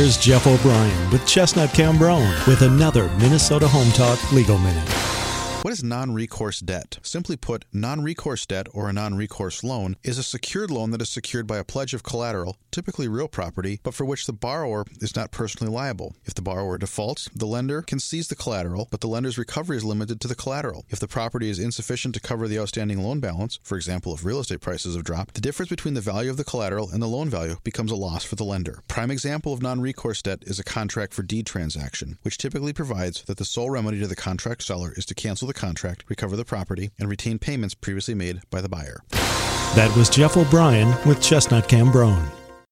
Here's Jeff O'Brien with Chestnut Cambrone with another Minnesota Home Talk Legal Minute. What is non-recourse debt? Simply put, non-recourse debt or a non-recourse loan is a secured loan that is secured by a pledge of collateral, typically real property, but for which the borrower is not personally liable. If the borrower defaults, the lender can seize the collateral, but the lender's recovery is limited to the collateral. If the property is insufficient to cover the outstanding loan balance, for example, if real estate prices have dropped, the difference between the value of the collateral and the loan value becomes a loss for the lender. Prime example of non-recourse debt is a contract for deed transaction, which typically provides that the sole remedy to the contract seller is to cancel the contract, recover the property, and retain payments previously made by the buyer. That was Jeff O'Brien with Chestnut Cambrone.